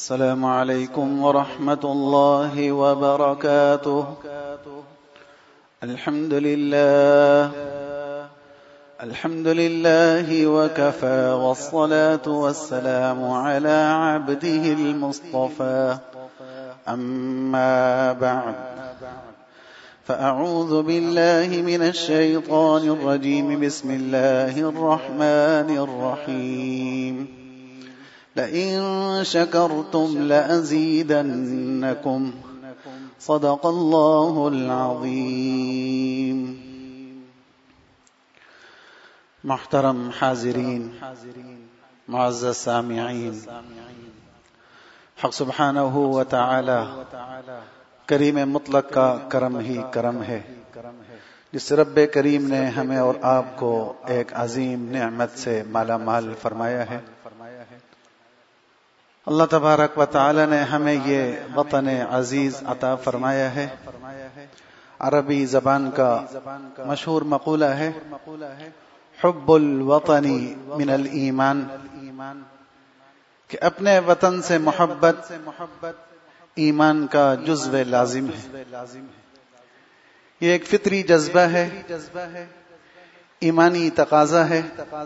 السلام علیکم ورحمۃ اللہ وبرکاتہ۔ الحمد للہ وکفى والصلاة والسلام على عبده المصطفى اما بعد فاعوذ باللہ من الشیطان الرجیم بسم اللہ الرحمن الرحیم لئن شکرتم لأزیدنکم صدق اللہ العظیم۔ محترم حاضرین، معزز سامعین، حق سبحانہ و تعالی کریم مطلق کا کرم ہی کرم ہے، جس رب کریم نے ہمیں اور آپ کو ایک عظیم نعمت سے مالا مال فرمایا ہے۔ اللہ تبارک و تعالی نے ہمیں یہ وطن عزیز عطا فرمایا ہے۔ عربی زبان کا مشہور مقولہ ہے، حب الوطن من الایمان، کہ اپنے وطن سے محبت ایمان کا جزو لازم ہے۔ یہ ایک فطری جذبہ ہے، ایمانی تقاضا ہے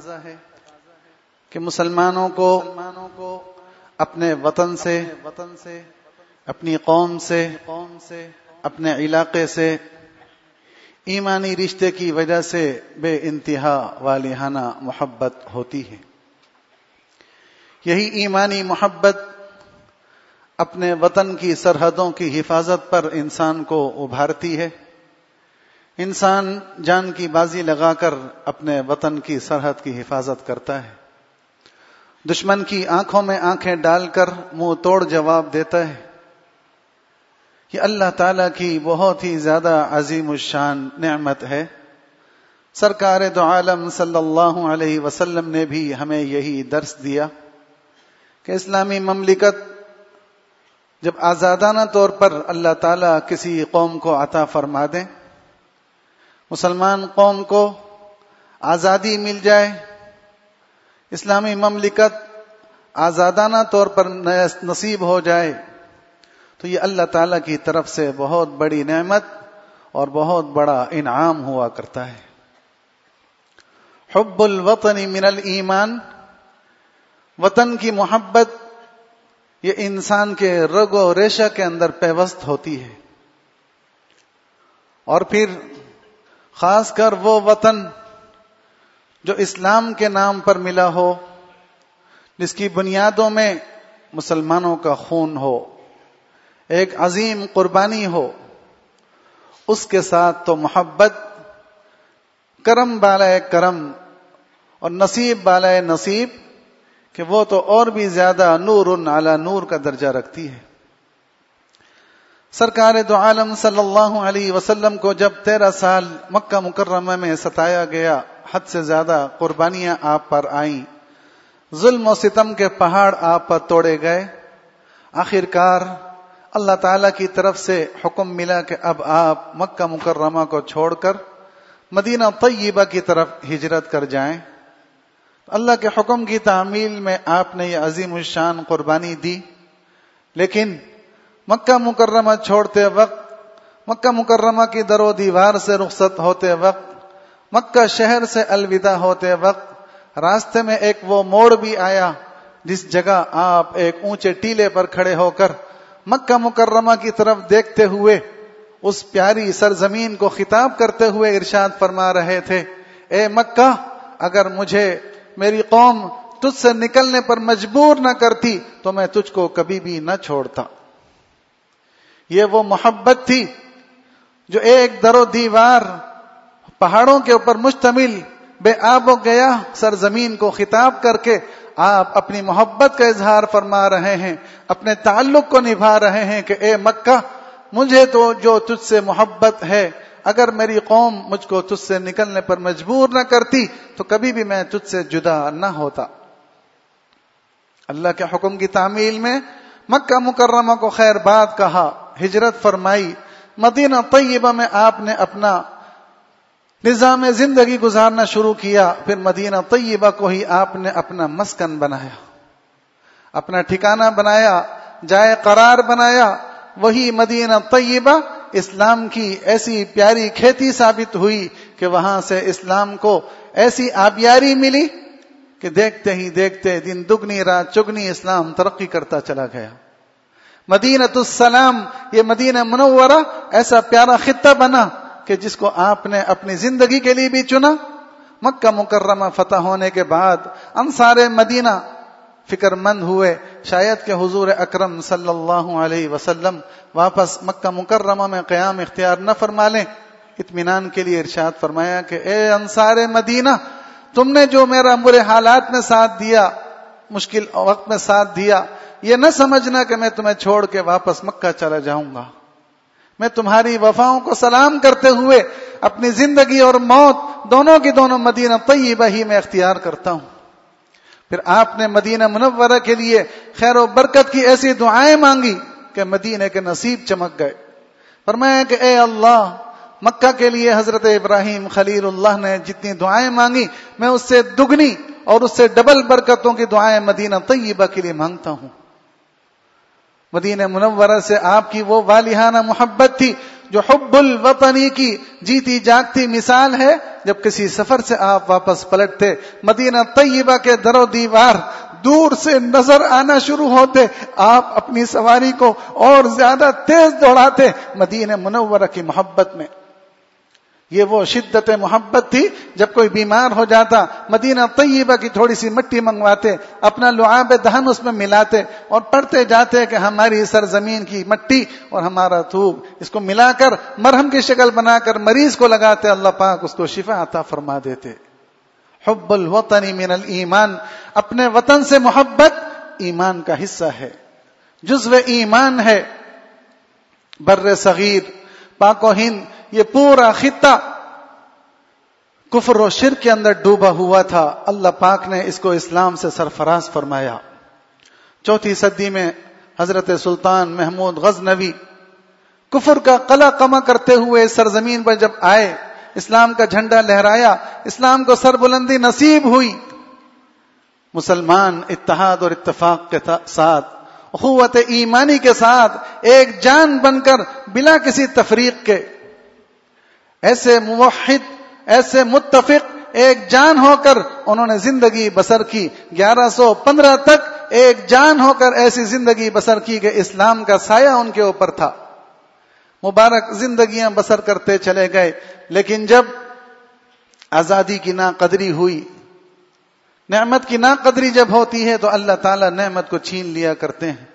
کہ مسلمانوں کو اپنے وطن سے، اپنی قوم سے، اپنے علاقے سے ایمانی رشتے کی وجہ سے بے انتہا والہانہ محبت ہوتی ہے۔ یہی ایمانی محبت اپنے وطن کی سرحدوں کی حفاظت پر انسان کو ابھارتی ہے۔ انسان جان کی بازی لگا کر اپنے وطن کی سرحد کی حفاظت کرتا ہے، دشمن کی آنکھوں میں آنکھیں ڈال کر منہ توڑ جواب دیتا ہے۔ یہ اللہ تعالیٰ کی بہت ہی زیادہ عظیم الشان نعمت ہے۔ سرکار دو عالم صلی اللہ علیہ وسلم نے بھی ہمیں یہی درس دیا کہ اسلامی مملکت جب آزادانہ طور پر اللہ تعالیٰ کسی قوم کو عطا فرما دیں، مسلمان قوم کو آزادی مل جائے، اسلامی مملکت آزادانہ طور پر نصیب ہو جائے، تو یہ اللہ تعالیٰ کی طرف سے بہت بڑی نعمت اور بہت بڑا انعام ہوا کرتا ہے۔ حب الوطن من الایمان، وطن کی محبت یہ انسان کے رگ و ریشہ کے اندر پیوست ہوتی ہے، اور پھر خاص کر وہ وطن جو اسلام کے نام پر ملا ہو، جس کی بنیادوں میں مسلمانوں کا خون ہو، ایک عظیم قربانی ہو، اس کے ساتھ تو محبت کرم بالائے کرم اور نصیب بالائے نصیب کہ وہ تو اور بھی زیادہ نور علی نور کا درجہ رکھتی ہے۔ سرکار دو عالم صلی اللہ علیہ وسلم کو جب 13 سال مکہ مکرمہ میں ستایا گیا، حد سے زیادہ قربانیاں آپ پر آئیں، ظلم و ستم کے پہاڑ آپ پر توڑے گئے، آخر کار اللہ تعالیٰ کی طرف سے حکم ملا کہ اب آپ مکہ مکرمہ کو چھوڑ کر مدینہ طیبہ کی طرف ہجرت کر جائیں۔ اللہ کے حکم کی تعمیل میں آپ نے یہ عظیم الشان قربانی دی، لیکن مکہ مکرمہ چھوڑتے وقت، مکہ مکرمہ کی در و دیوار سے رخصت ہوتے وقت، مکہ شہر سے الوداع ہوتے وقت راستے میں ایک وہ موڑ بھی آیا جس جگہ آپ ایک اونچے ٹیلے پر کھڑے ہو کر مکہ مکرمہ کی طرف دیکھتے ہوئے اس پیاری سرزمین کو خطاب کرتے ہوئے ارشاد فرما رہے تھے، اے مکہ، اگر مجھے میری قوم تجھ سے نکلنے پر مجبور نہ کرتی تو میں تجھ کو کبھی بھی نہ چھوڑتا۔ یہ وہ محبت تھی جو ایک در و دیوار پہاڑوں کے اوپر مشتمل بے آب و گیا سرزمین کو خطاب کر کے آپ اپنی محبت کا اظہار فرما رہے ہیں، اپنے تعلق کو نبھا رہے ہیں کہ اے مکہ، مجھے تو جو تجھ سے محبت ہے، اگر میری قوم مجھ کو تجھ سے نکلنے پر مجبور نہ کرتی تو کبھی بھی میں تجھ سے جدا نہ ہوتا۔ اللہ کے حکم کی تعمیل میں مکہ مکرمہ کو خیر باد کہا، ہجرت فرمائی، مدینہ طیبہ میں آپ نے اپنا نظام زندگی گزارنا شروع کیا، پھر مدینہ طیبہ کو ہی آپ نے اپنا مسکن بنایا، اپنا ٹھکانہ بنایا، جائے قرار بنایا، وہی مدینہ طیبہ اسلام کی ایسی پیاری کھیتی ثابت ہوئی کہ وہاں سے اسلام کو ایسی آبیاری ملی کہ دیکھتے ہی دیکھتے دن دگنی رات چگنی اسلام ترقی کرتا چلا گیا۔ مدینۃ السلام، یہ مدینہ منورہ ایسا پیارا خطہ بنا کہ جس کو آپ نے اپنی زندگی کے لیے بھی چنا۔ مکہ مکرمہ فتح ہونے کے بعد انصار مدینہ فکر مند ہوئے شاید کہ حضور اکرم صلی اللہ علیہ وسلم واپس مکہ مکرمہ میں قیام اختیار نہ فرما لیں۔ اطمینان کے لیے ارشاد فرمایا کہ اے انصار مدینہ، تم نے جو میرا برے حالات میں ساتھ دیا، مشکل وقت میں ساتھ دیا، یہ نہ سمجھنا کہ میں تمہیں چھوڑ کے واپس مکہ چلا جاؤں گا۔ میں تمہاری وفاؤں کو سلام کرتے ہوئے اپنی زندگی اور موت دونوں کی دونوں مدینہ طیبہ ہی میں اختیار کرتا ہوں۔ پھر آپ نے مدینہ منورہ کے لیے خیر و برکت کی ایسی دعائیں مانگی کہ مدینہ کے نصیب چمک گئے۔ فرمایا کہ اے اللہ، مکہ کے لیے حضرت ابراہیم خلیل اللہ نے جتنی دعائیں مانگی میں اس سے دگنی اور اس سے ڈبل برکتوں کی دعائیں مدینہ طیبہ کے لیے مانگتا ہوں۔ مدینہ منورہ سے آپ کی وہ والہانہ محبت تھی جو حب الوطنی کی جیتی جاگتی مثال ہے۔ جب کسی سفر سے آپ واپس پلٹتے، مدینہ طیبہ کے در و دیوار دور سے نظر آنا شروع ہوتے، آپ اپنی سواری کو اور زیادہ تیز دوڑاتے مدینہ منورہ کی محبت میں۔ یہ وہ شدت محبت تھی، جب کوئی بیمار ہو جاتا مدینہ طیبہ کی تھوڑی سی مٹی منگواتے، اپنا لعاب دہن اس میں ملاتے اور پڑھتے جاتے کہ ہماری سرزمین کی مٹی اور ہمارا تھوک، اس کو ملا کر مرہم کی شکل بنا کر مریض کو لگاتے، اللہ پاک اس کو شفا عطا فرما دیتے۔ حب الوطن من الایمان، اپنے وطن سے محبت ایمان کا حصہ ہے، جزو ایمان ہے۔ بر صغیر، پاک و ہند، یہ پورا خطہ کفر و شرک کے اندر ڈوبا ہوا تھا، اللہ پاک نے اس کو اسلام سے سرفراز فرمایا۔ 4 صدی میں حضرت سلطان محمود غزنوی کفر کا قلع قمع کرتے ہوئے سرزمین پر جب آئے، اسلام کا جھنڈا لہرایا، اسلام کو سربلندی نصیب ہوئی، مسلمان اتحاد اور اتفاق کے ساتھ، اخوت ایمانی کے ساتھ ایک جان بن کر بلا کسی تفریق کے، ایسے موحد، ایسے متفق ایک جان ہو کر انہوں نے زندگی بسر کی۔ 1115 تک ایک جان ہو کر ایسی زندگی بسر کی کہ اسلام کا سایہ ان کے اوپر تھا۔ مبارک زندگیاں بسر کرتے چلے گئے، لیکن جب آزادی کی ناقدری ہوئی، نعمت کی ناقدری جب ہوتی ہے تو اللہ تعالیٰ نعمت کو چھین لیا کرتے ہیں۔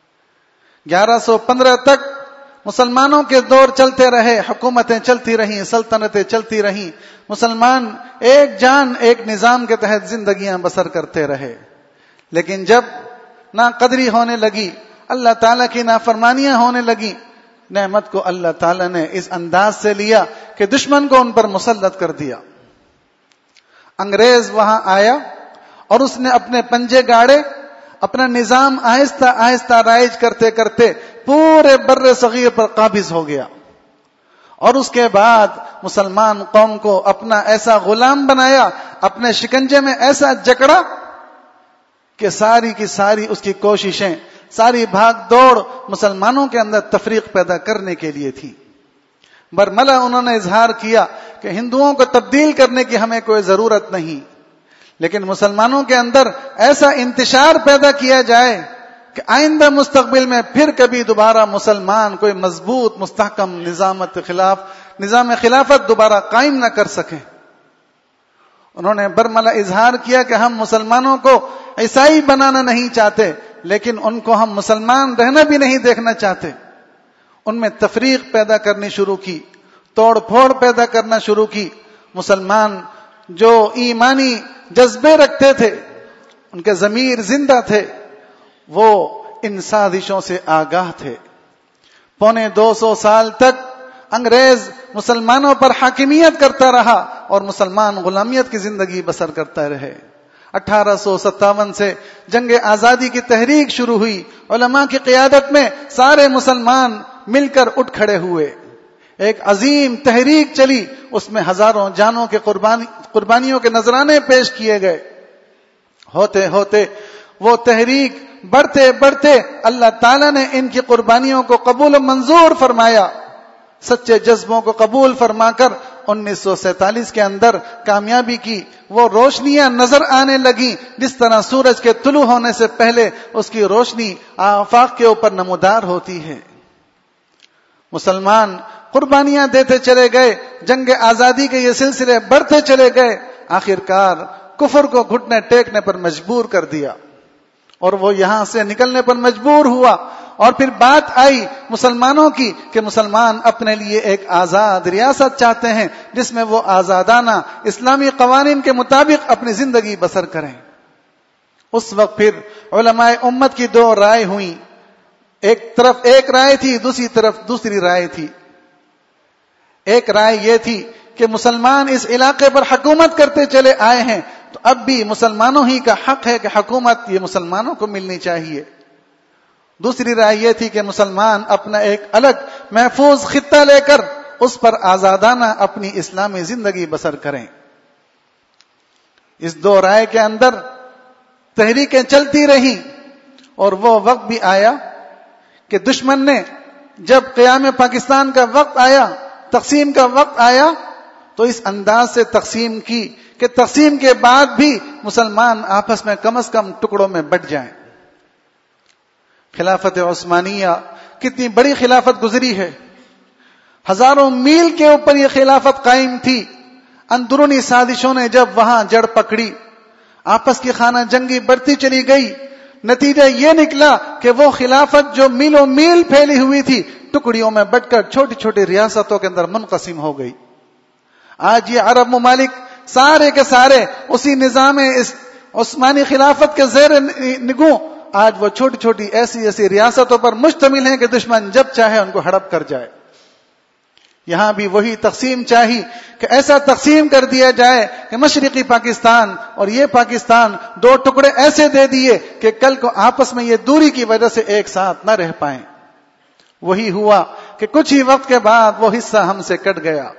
1115 تک مسلمانوں کے دور چلتے رہے، حکومتیں چلتی رہیں، سلطنتیں چلتی رہیں، مسلمان ایک جان ایک نظام کے تحت زندگیاں بسر کرتے رہے۔ لیکن جب ناقدری ہونے لگی، اللہ تعالیٰ کی نافرمانیاں ہونے لگی، نعمت کو اللہ تعالیٰ نے اس انداز سے لیا کہ دشمن کو ان پر مسلط کر دیا۔ انگریز وہاں آیا اور اس نے اپنے پنجے گاڑے، اپنا نظام آہستہ آہستہ رائج کرتے کرتے پورے بر صغیر پر قابض ہو گیا، اور اس کے بعد مسلمان قوم کو اپنا ایسا غلام بنایا، اپنے شکنجے میں ایسا جکڑا کہ ساری کی ساری اس کی کوششیں، ساری بھاگ دوڑ مسلمانوں کے اندر تفریق پیدا کرنے کے لیے تھی۔ برملا انہوں نے اظہار کیا کہ ہندوؤں کو تبدیل کرنے کی ہمیں کوئی ضرورت نہیں، لیکن مسلمانوں کے اندر ایسا انتشار پیدا کیا جائے کہ آئندہ مستقبل میں پھر کبھی دوبارہ مسلمان کوئی مضبوط مستحکم نظام خلافت دوبارہ قائم نہ کر سکیں۔ انہوں نے برملا اظہار کیا کہ ہم مسلمانوں کو عیسائی بنانا نہیں چاہتے، لیکن ان کو ہم مسلمان رہنا بھی نہیں دیکھنا چاہتے۔ ان میں تفریق پیدا کرنی شروع کی، توڑ پھوڑ پیدا کرنا شروع کی۔ مسلمان جو ایمانی جذبے رکھتے تھے، ان کے ضمیر زندہ تھے، وہ ان سازشوں سے آگاہ تھے۔ 250 سال تک انگریز مسلمانوں پر حاکمیت کرتا رہا اور مسلمان غلامیت کی زندگی بسر کرتا رہے۔ 1857 سے جنگ آزادی کی تحریک شروع ہوئی، علماء کی قیادت میں سارے مسلمان مل کر اٹھ کھڑے ہوئے، ایک عظیم تحریک چلی، اس میں ہزاروں جانوں کے قربانیوں کے نذرانے پیش کیے گئے۔ ہوتے ہوتے وہ تحریک بڑھتے بڑھتے اللہ تعالیٰ نے ان کی قربانیوں کو قبول و منظور فرمایا، سچے جذبوں کو قبول فرما کر 1947 کے اندر کامیابی کی۔ وہ روشنیاں نظر آنے لگیں جس طرح سورج کے طلوع ہونے سے پہلے اس کی روشنی آفاق کے اوپر نمودار ہوتی ہے۔ مسلمان قربانیاں دیتے چلے گئے، جنگ آزادی کے یہ سلسلے بڑھتے چلے گئے، آخرکار کفر کو گھٹنے ٹیکنے پر مجبور کر دیا اور وہ یہاں سے نکلنے پر مجبور ہوا۔ اور پھر بات آئی مسلمانوں کی کہ مسلمان اپنے لیے ایک آزاد ریاست چاہتے ہیں جس میں وہ آزادانہ اسلامی قوانین کے مطابق اپنی زندگی بسر کریں۔ اس وقت پھر علماء امت کی دو رائے ہوئیں، ایک طرف ایک رائے تھی، دوسری طرف دوسری رائے تھی۔ ایک رائے یہ تھی کہ مسلمان اس علاقے پر حکومت کرتے چلے آئے ہیں تو اب بھی مسلمانوں ہی کا حق ہے کہ حکومت یہ مسلمانوں کو ملنی چاہیے۔ دوسری رائے یہ تھی کہ مسلمان اپنا ایک الگ محفوظ خطہ لے کر اس پر آزادانہ اپنی اسلامی زندگی بسر کریں۔ اس دو رائے کے اندر تحریکیں چلتی رہیں اور وہ وقت بھی آیا کہ دشمن نے جب قیام پاکستان کا وقت آیا، تقسیم کا وقت آیا تو اس انداز سے تقسیم کی کہ تقسیم کے بعد بھی مسلمان آپس میں کم از کم ٹکڑوں میں بٹ جائیں۔ خلافت عثمانیہ کتنی بڑی خلافت گزری ہے، ہزاروں میل کے اوپر یہ خلافت قائم تھی۔ اندرونی سازشوں نے جب وہاں جڑ پکڑی، آپس کی خانہ جنگی بڑھتی چلی گئی، نتیجہ یہ نکلا کہ وہ خلافت جو میلوں میل پھیلی ہوئی تھی ٹکڑیوں میں بٹ کر چھوٹی چھوٹی ریاستوں کے اندر منقسم ہو گئی۔ آج یہ عرب ممالک سارے کے سارے اسی نظام اس عثمانی خلافت کے زیر نگوں آج وہ چھوٹی چھوٹی ایسی ایسی ریاستوں پر مشتمل ہیں کہ دشمن جب چاہے ان کو ہڑپ کر جائے۔ یہاں بھی وہی تقسیم چاہی کہ ایسا تقسیم کر دیا جائے کہ مشرقی پاکستان اور یہ پاکستان دو ٹکڑے ایسے دے دیے کہ کل کو آپس میں یہ دوری کی وجہ سے ایک ساتھ نہ رہ پائیں۔ وہی ہوا کہ کچھ ہی وقت کے بعد وہ حصہ ہم سے کٹ گیا،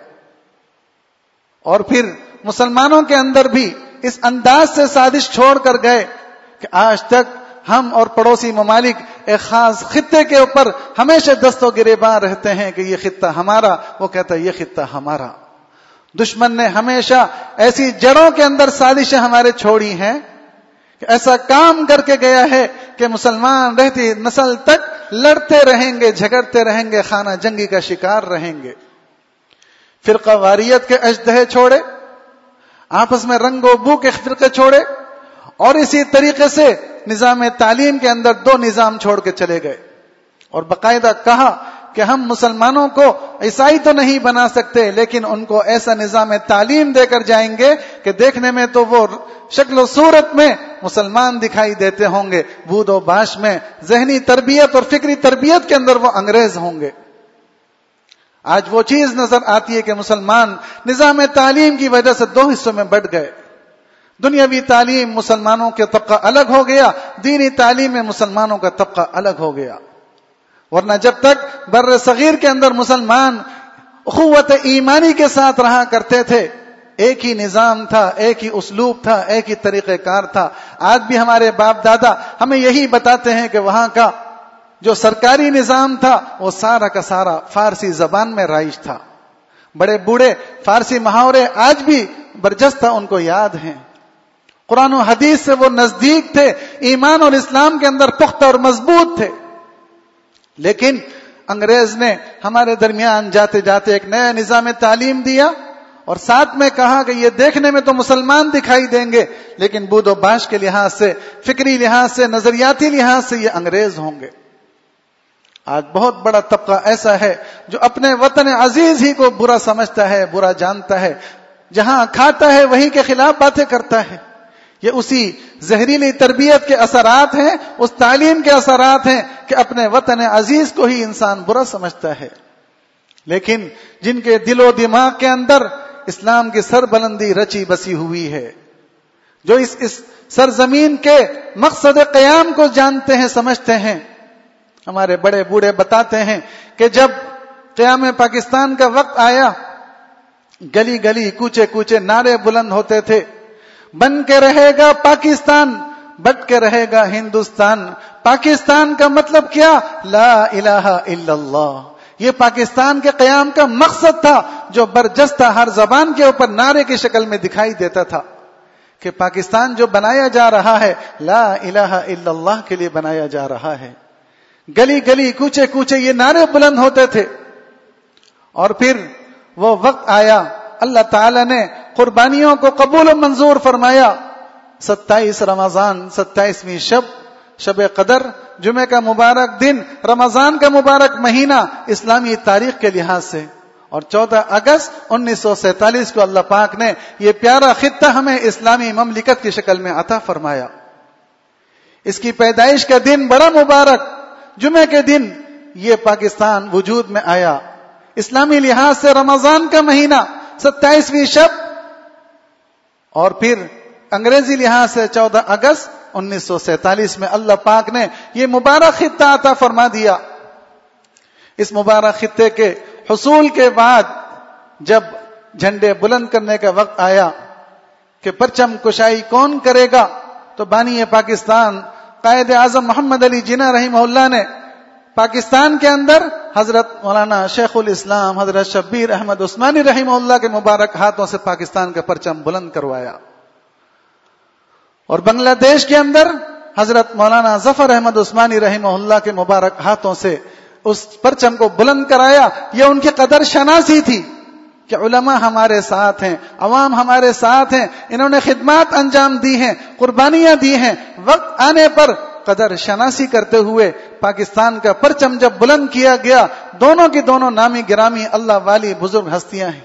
اور پھر مسلمانوں کے اندر بھی اس انداز سے سازش چھوڑ کر گئے کہ آج تک ہم اور پڑوسی ممالک ایک خاص خطے کے اوپر ہمیشہ دست و گریباں رہتے ہیں کہ یہ خطہ ہمارا، وہ کہتا ہے یہ خطہ ہمارا۔ دشمن نے ہمیشہ ایسی جڑوں کے اندر سازشیں ہمارے چھوڑی ہیں کہ ایسا کام کر کے گیا ہے کہ مسلمان رہتی نسل تک لڑتے رہیں گے، جھگڑتے رہیں گے، خانہ جنگی کا شکار رہیں گے۔ فرقہ واریت کے اژدہے چھوڑے، آپس میں رنگ و بو کے فرقے چھوڑے، اور اسی طریقے سے نظام تعلیم کے اندر دو نظام چھوڑ کے چلے گئے، اور باقاعدہ کہا کہ ہم مسلمانوں کو عیسائی تو نہیں بنا سکتے لیکن ان کو ایسا نظام تعلیم دے کر جائیں گے کہ دیکھنے میں تو وہ شکل و صورت میں مسلمان دکھائی دیتے ہوں گے، بود و باش میں ذہنی تربیت اور فکری تربیت کے اندر وہ انگریز ہوں گے۔ آج وہ چیز نظر آتی ہے کہ مسلمان نظام تعلیم کی وجہ سے دو حصوں میں بٹ گئے۔ دنیاوی تعلیم مسلمانوں کے طبقہ الگ ہو گیا، دینی تعلیم میں مسلمانوں کا طبقہ الگ ہو گیا۔ ورنہ جب تک بر صغیر کے اندر مسلمان اخوت ایمانی کے ساتھ رہا کرتے تھے، ایک ہی نظام تھا، ایک ہی اسلوب تھا، ایک ہی طریقہ کار تھا۔ آج بھی ہمارے باپ دادا ہمیں یہی بتاتے ہیں کہ وہاں کا جو سرکاری نظام تھا وہ سارا کا سارا فارسی زبان میں رائج تھا۔ بڑے بوڑھے فارسی محاورے آج بھی برجستہ ان کو یاد ہیں۔ قرآن و حدیث سے وہ نزدیک تھے، ایمان اور اسلام کے اندر پختہ اور مضبوط تھے۔ لیکن انگریز نے ہمارے درمیان جاتے جاتے ایک نیا نظام تعلیم دیا اور ساتھ میں کہا کہ یہ دیکھنے میں تو مسلمان دکھائی دیں گے لیکن بود و باش کے لحاظ سے، فکری لحاظ سے، نظریاتی لحاظ سے یہ انگریز ہوں گے۔ آج بہت بڑا طبقہ ایسا ہے جو اپنے وطن عزیز ہی کو برا سمجھتا ہے، برا جانتا ہے، جہاں کھاتا ہے وہیں کے خلاف باتیں کرتا ہے۔ یہ اسی زہریلی تربیت کے اثرات ہیں، اس تعلیم کے اثرات ہیں کہ اپنے وطن عزیز کو ہی انسان برا سمجھتا ہے۔ لیکن جن کے دل و دماغ کے اندر اسلام کی سربلندی رچی بسی ہوئی ہے، جو اس سرزمین کے مقصد قیام کو جانتے ہیں، سمجھتے ہیں۔ ہمارے بڑے بوڑھے بتاتے ہیں کہ جب قیام پاکستان کا وقت آیا، گلی گلی کوچے کوچے نعرے بلند ہوتے تھے، بن کے رہے گا پاکستان، بٹ کے رہے گا ہندوستان. پاکستان کا مطلب کیا؟ لا الہ الا اللہ. یہ پاکستان کے قیام کا مقصد تھا جو برجستہ ہر زبان کے اوپر نعرے کی شکل میں دکھائی دیتا تھا کہ پاکستان جو بنایا جا رہا ہے لا الہ الا اللہ کے لیے بنایا جا رہا ہے. گلی گلی کوچے کوچے یہ نعرے بلند ہوتے تھے. اور پھر وہ وقت آیا اللہ تعالی نے قربانیوں کو قبول و منظور فرمایا. 27 رمضان 27ویں شب قدر، جمعہ کا مبارک دن، رمضان کا مبارک مہینہ اسلامی تاریخ کے لحاظ سے، اور 14 اگست 1947 کو اللہ پاک نے یہ پیارا خطہ ہمیں اسلامی مملکت کی شکل میں عطا فرمایا. اس کی پیدائش کا دن بڑا مبارک، جمعہ کے دن یہ پاکستان وجود میں آیا. اسلامی لحاظ سے رمضان کا مہینہ 27ویں شب، اور پھر انگریزی لحاظ سے 14 اگست 1947 میں اللہ پاک نے یہ مبارک خطہ عطا فرما دیا. اس مبارک خطے کے حصول کے بعد جب جھنڈے بلند کرنے کا وقت آیا کہ پرچم کشائی کون کرے گا، تو بانی پاکستان قائد اعظم محمد علی جناح رحمہ اللہ نے پاکستان کے اندر حضرت مولانا شیخ الاسلام حضرت شبیر احمد عثمانی رحمہ اللہ کے مبارک ہاتھوں سے پاکستان کا پرچم بلند کروایا. اور بنگلہ دیش کے اندر حضرت مولانا ظفر احمد عثمانی رحمہ اللہ کے مبارک ہاتھوں سے اس پرچم کو بلند کرایا. یہ ان کی قدر شناسی تھی کہ علماء ہمارے ساتھ ہیں، عوام ہمارے ساتھ ہیں، انہوں نے خدمات انجام دی ہیں، قربانیاں دی ہیں. وقت آنے پر قدر شناسی کرتے ہوئے پاکستان کا پرچم جب بلند کیا گیا، دونوں کی دونوں نامی گرامی اللہ والی بزرگ ہستیاں ہیں.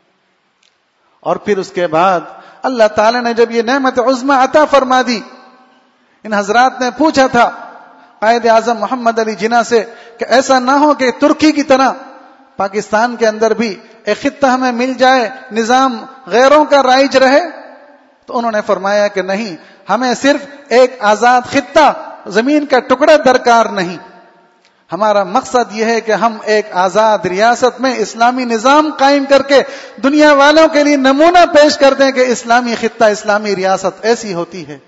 اور پھر اس کے بعد اللہ تعالی نے جب یہ نعمت عظمی عطا فرما دی، ان حضرات نے پوچھا تھا قائد اعظم محمد علی جناح سے کہ ایسا نہ ہو کہ ترکی کی طرح پاکستان کے اندر بھی ایک خطہ ہمیں مل جائے، نظام غیروں کا رائج رہے. تو انہوں نے فرمایا کہ نہیں، ہمیں صرف ایک آزاد خطہ، زمین کا ٹکڑا درکار نہیں. ہمارا مقصد یہ ہے کہ ہم ایک آزاد ریاست میں اسلامی نظام قائم کر کے دنیا والوں کے لیے نمونہ پیش کر دیں کہ اسلامی خطہ، اسلامی ریاست ایسی ہوتی ہے.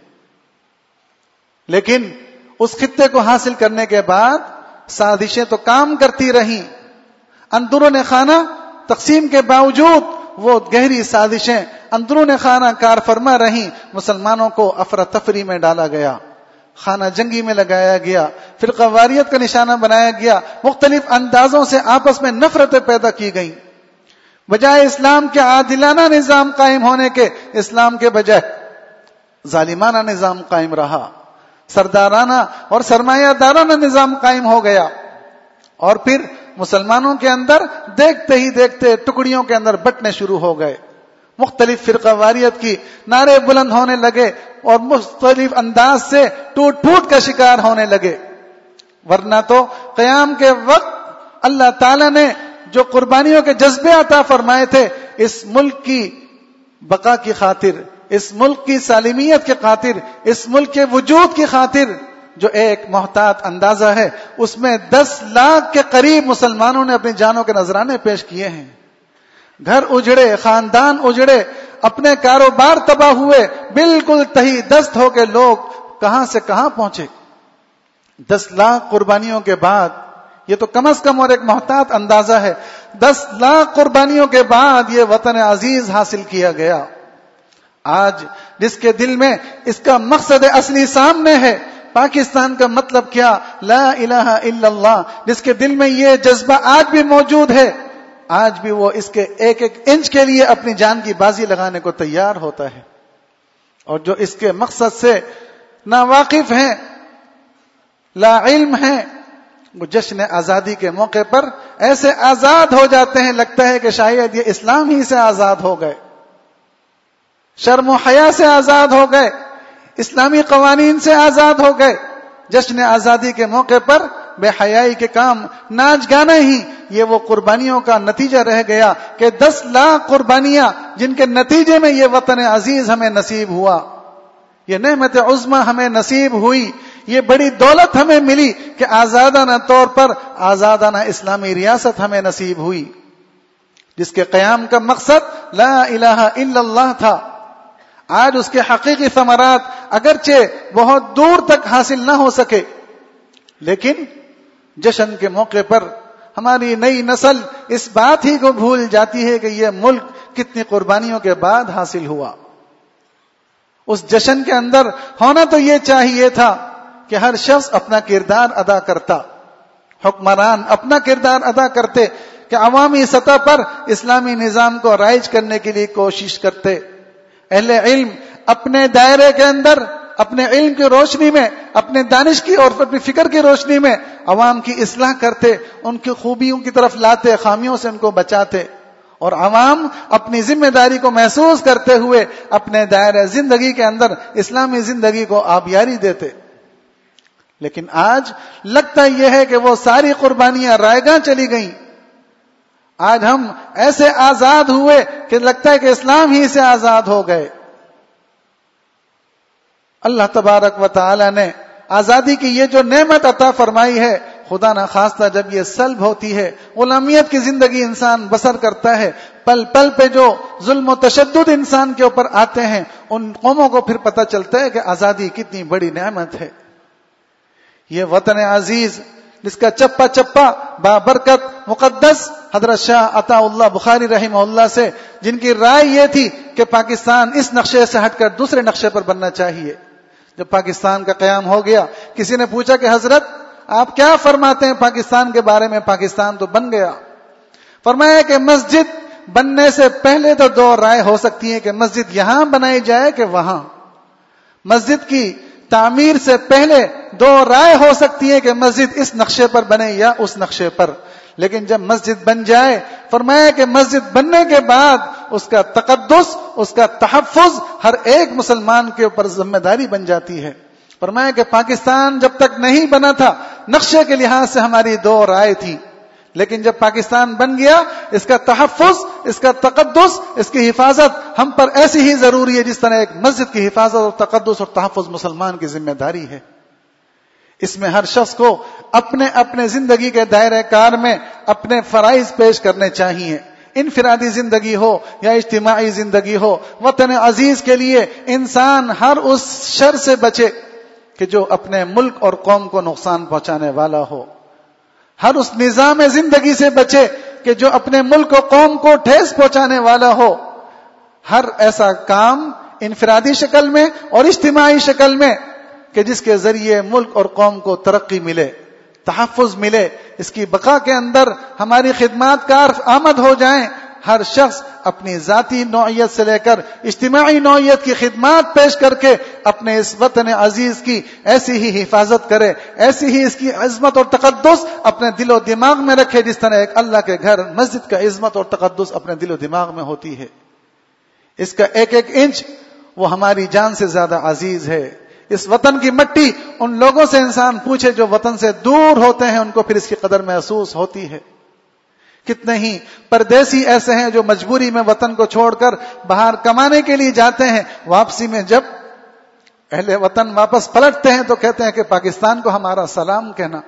لیکن اس خطے کو حاصل کرنے کے بعد سازشیں تو کام کرتی رہیں. اندرون خانہ تقسیم کے باوجود وہ گہری سازشیں اندرون خانہ کار فرما رہیں. مسلمانوں کو افراتفری میں ڈالا گیا، خانہ جنگی میں لگایا گیا، فرقہ واریت کا نشانہ بنایا گیا، مختلف اندازوں سے آپس میں نفرتیں پیدا کی گئیں. بجائے اسلام کے عادلانہ نظام قائم ہونے کے، اسلام کے بجائے ظالمانہ نظام قائم رہا، سردارانہ اور سرمایہ دارانہ نظام قائم ہو گیا. اور پھر مسلمانوں کے اندر دیکھتے ہی دیکھتے ٹکڑیوں کے اندر بٹنے شروع ہو گئے، مختلف فرقہ واریت کی نعرے بلند ہونے لگے اور مختلف انداز سے ٹوٹ پھوٹ کا شکار ہونے لگے. ورنہ تو قیام کے وقت اللہ تعالی نے جو قربانیوں کے جذبے عطا فرمائے تھے، اس ملک کی بقا کی خاطر، اس ملک کی سالمیت کی خاطر، اس ملک کے وجود کی خاطر، جو ایک محتاط اندازہ ہے، اس میں 10 لاکھ کے قریب مسلمانوں نے اپنی جانوں کے نذرانے پیش کیے ہیں. گھر اجڑے، خاندان اجڑے، اپنے کاروبار تباہ ہوئے، بالکل تہی دست ہو کے لوگ کہاں سے کہاں پہنچے. 10 لاکھ قربانیوں کے بعد، یہ تو کم از کم اور ایک محتاط اندازہ ہے، 10 لاکھ قربانیوں کے بعد یہ وطن عزیز حاصل کیا گیا. آج جس کے دل میں اس کا مقصد اصلی سامنے ہے، پاکستان کا مطلب کیا، لا الہ الا اللہ، جس کے دل میں یہ جذبہ آج بھی موجود ہے، آج بھی وہ اس کے ایک ایک انچ کے لیے اپنی جان کی بازی لگانے کو تیار ہوتا ہے. اور جو اس کے مقصد سے ناواقف ہیں، لا علم ہیں، وہ جشن آزادی کے موقع پر ایسے آزاد ہو جاتے ہیں، لگتا ہے کہ شاید یہ اسلام ہی سے آزاد ہو گئے، شرم و حیا سے آزاد ہو گئے، اسلامی قوانین سے آزاد ہو گئے. جشن آزادی کے موقع پر بے حیائی کے کام، ناچ گانا ہی یہ وہ قربانیوں کا نتیجہ رہ گیا کہ 10 لاکھ قربانیاں جن کے نتیجے میں یہ وطن عزیز ہمیں نصیب ہوا، یہ نعمت عظمی ہمیں نصیب ہوئی، یہ بڑی دولت ہمیں ملی کہ آزادانہ طور پر آزادانہ اسلامی ریاست ہمیں نصیب ہوئی، جس کے قیام کا مقصد لا الہ الا اللہ تھا. آج اس کے حقیقی ثمرات اگرچہ بہت دور تک حاصل نہ ہو سکے، لیکن جشن کے موقع پر ہماری نئی نسل اس بات ہی کو بھول جاتی ہے کہ یہ ملک کتنی قربانیوں کے بعد حاصل ہوا۔ اس جشن کے اندر ہونا تو یہ چاہیے تھا کہ ہر شخص اپنا کردار ادا کرتا، حکمران اپنا کردار ادا کرتے، کہ عوامی سطح پر اسلامی نظام کو رائج کرنے کے لیے کوشش کرتے، اہل علم اپنے دائرے کے اندر اپنے علم کی روشنی میں، اپنے دانش کی اور اپنی فکر کی روشنی میں عوام کی اصلاح کرتے، ان کی خوبیوں کی طرف لاتے، خامیوں سے ان کو بچاتے، اور عوام اپنی ذمہ داری کو محسوس کرتے ہوئے اپنے دائرہ زندگی کے اندر اسلامی زندگی کو آبیاری دیتے۔ لیکن آج لگتا یہ ہے کہ وہ ساری قربانیاں رائیگاں چلی گئیں۔ آج ہم ایسے آزاد ہوئے کہ لگتا ہے کہ اسلام ہی سے آزاد ہو گئے۔ اللہ تبارک و تعالی نے آزادی کی یہ جو نعمت عطا فرمائی ہے، خدا نخواستہ جب یہ سلب ہوتی ہے، غلامیت کی زندگی انسان بسر کرتا ہے، پل پل پہ جو ظلم و تشدد انسان کے اوپر آتے ہیں، ان قوموں کو پھر پتہ چلتا ہے کہ آزادی کتنی بڑی نعمت ہے۔ یہ وطن عزیز جس کا چپا چپا بابرکت مقدس حضرت شاہ عطا اللہ بخاری رحمہ اللہ سے، جن کی رائے یہ تھی کہ پاکستان اس نقشے سے ہٹ کر دوسرے نقشے پر بننا چاہیے۔ جب پاکستان کا قیام ہو گیا، کسی نے پوچھا کہ حضرت آپ کیا فرماتے ہیں پاکستان کے بارے میں؟ پاکستان تو بن گیا۔ فرمایا کہ مسجد بننے سے پہلے تو دو رائے ہو سکتی ہیں کہ مسجد یہاں بنائی جائے کہ وہاں۔ مسجد کی تعمیر سے پہلے دو رائے ہو سکتی ہے کہ مسجد اس نقشے پر بنے یا اس نقشے پر، لیکن جب مسجد بن جائے، فرمایا کہ مسجد بننے کے بعد اس کا تقدس، اس کا تحفظ ہر ایک مسلمان کے اوپر ذمہ داری بن جاتی ہے۔ فرمایا کہ پاکستان جب تک نہیں بنا تھا، نقشے کے لحاظ سے ہماری دو رائے تھی، لیکن جب پاکستان بن گیا، اس کا تحفظ، اس کا تقدس، اس کی حفاظت ہم پر ایسی ہی ضروری ہے جس طرح ایک مسجد کی حفاظت اور تقدس اور تحفظ مسلمان کی ذمہ داری ہے۔ اس میں ہر شخص کو اپنے اپنے زندگی کے دائرہ کار میں اپنے فرائض پیش کرنے چاہیے، انفرادی زندگی ہو یا اجتماعی زندگی ہو۔ وطن عزیز کے لیے انسان ہر اس شر سے بچے کہ جو اپنے ملک اور قوم کو نقصان پہنچانے والا ہو، ہر اس نظام زندگی سے بچے کہ جو اپنے ملک و قوم کو ٹھیس پہنچانے والا ہو۔ ہر ایسا کام انفرادی شکل میں اور اجتماعی شکل میں کہ جس کے ذریعے ملک اور قوم کو ترقی ملے، تحفظ ملے، اس کی بقا کے اندر ہماری خدمات کار آمد ہو جائیں۔ ہر شخص اپنی ذاتی نوعیت سے لے کر اجتماعی نوعیت کی خدمات پیش کر کے اپنے اس وطن عزیز کی ایسی ہی حفاظت کرے، ایسی ہی اس کی عظمت اور تقدس اپنے دل و دماغ میں رکھے جس طرح ایک اللہ کے گھر مسجد کا عظمت اور تقدس اپنے دل و دماغ میں ہوتی ہے۔ اس کا ایک ایک انچ وہ ہماری جان سے زیادہ عزیز ہے۔ اس وطن کی مٹی ان لوگوں سے انسان پوچھے جو وطن سے دور ہوتے ہیں، ان کو پھر اس کی قدر محسوس ہوتی ہے۔ کتنے ہی پردیسی ایسے ہیں جو مجبوری میں وطن کو چھوڑ کر باہر کمانے کے لیے جاتے ہیں، واپسی میں جب اہل وطن واپس پلٹتے ہیں تو کہتے ہیں کہ پاکستان کو ہمارا سلام کہنا۔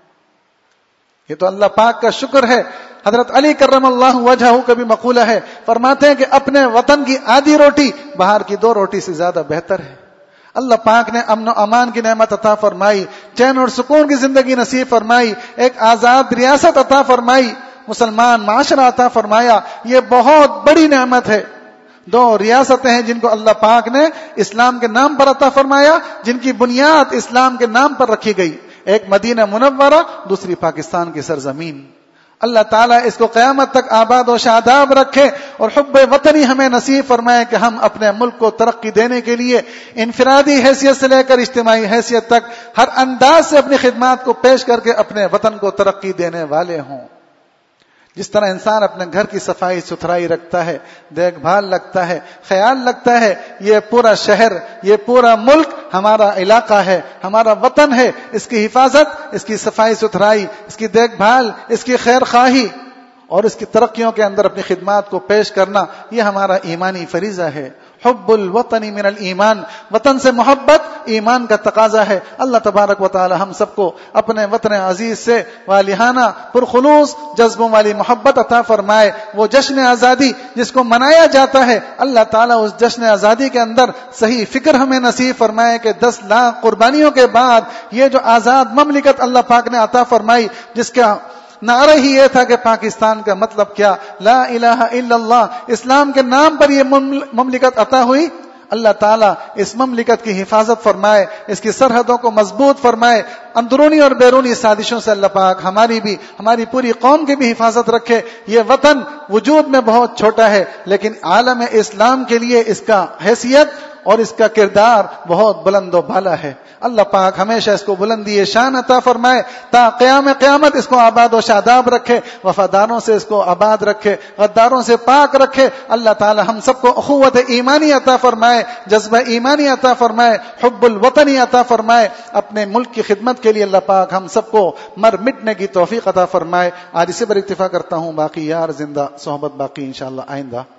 یہ تو اللہ پاک کا شکر ہے۔ حضرت علی کرم اللہ وجہہ کا بھی مقولہ ہے، فرماتے ہیں کہ اپنے وطن کی آدھی روٹی باہر کی 2 روٹی سے زیادہ بہتر ہے۔ اللہ پاک نے امن و امان کی نعمت عطا فرمائی، چین اور سکون کی زندگی نصیب فرمائی، ایک آزاد ریاست عطا فرمائی، مسلمان معاشرہ عطا فرمایا۔ یہ بہت بڑی نعمت ہے۔ 2 ریاستیں ہیں جن کو اللہ پاک نے اسلام کے نام پر عطا فرمایا، جن کی بنیاد اسلام کے نام پر رکھی گئی، ایک مدینہ منورہ، دوسری پاکستان کی سرزمین۔ اللہ تعالیٰ اس کو قیامت تک آباد و شاداب رکھے اور حب وطنی ہمیں نصیب فرمائے کہ ہم اپنے ملک کو ترقی دینے کے لیے انفرادی حیثیت سے لے کر اجتماعی حیثیت تک ہر انداز سے اپنی خدمات کو پیش کر کے اپنے وطن کو ترقی دینے والے ہوں۔ جس طرح انسان اپنے گھر کی صفائی ستھرائی رکھتا ہے، دیکھ بھال رکھتا ہے، خیال رکھتا ہے، یہ پورا شہر، یہ پورا ملک ہمارا علاقہ ہے، ہمارا وطن ہے، اس کی حفاظت، اس کی صفائی ستھرائی، اس کی دیکھ بھال، اس کی خیر خواہی اور اس کی ترقیوں کے اندر اپنی خدمات کو پیش کرنا، یہ ہمارا ایمانی فریضہ ہے۔ حب الوطن من الایمان، وطن سے محبت ایمان کا تقاضا ہے۔ اللہ تبارک و تعالی ہم سب کو اپنے وطن عزیز سے والہانہ پرخلوص جذبوں والی محبت عطا فرمائے۔ وہ جشن آزادی جس کو منایا جاتا ہے، اللہ تعالیٰ اس جشن آزادی کے اندر صحیح فکر ہمیں نصیب فرمائے کہ 10 لاکھ قربانیوں کے بعد یہ جو آزاد مملکت اللہ پاک نے عطا فرمائی، جس کا نعرہ ہی یہ تھا کہ پاکستان کا مطلب کیا، لا الہ الا اللہ، اسلام کے نام پر یہ مملکت عطا ہوئی۔ اللہ تعالیٰ اس مملکت کی حفاظت فرمائے، اس کی سرحدوں کو مضبوط فرمائے، اندرونی اور بیرونی سازشوں سے اللہ پاک ہماری بھی، ہماری پوری قوم کی بھی حفاظت رکھے۔ یہ وطن وجود میں بہت چھوٹا ہے، لیکن عالم اسلام کے لیے اس کا حیثیت اور اس کا کردار بہت بلند و بالا ہے۔ اللہ پاک ہمیشہ اس کو بلندی شان عطا فرمائے، تا قیام قیامت اس کو آباد و شاداب رکھے، وفاداروں سے اس کو آباد رکھے، غداروں سے پاک رکھے۔ اللہ تعالی ہم سب کو اخوت ایمانی عطا فرمائے، جذبہ ایمانی عطا فرمائے، حب الوطنی عطا فرمائے۔ اپنے ملک کی خدمت کے لیے اللہ پاک ہم سب کو مر مٹنے کی توفیق عطا فرمائے۔ آج اسی پر اکتفا کرتا ہوں، باقی یار زندہ، صحبت باقی انشاءاللہ آئندہ۔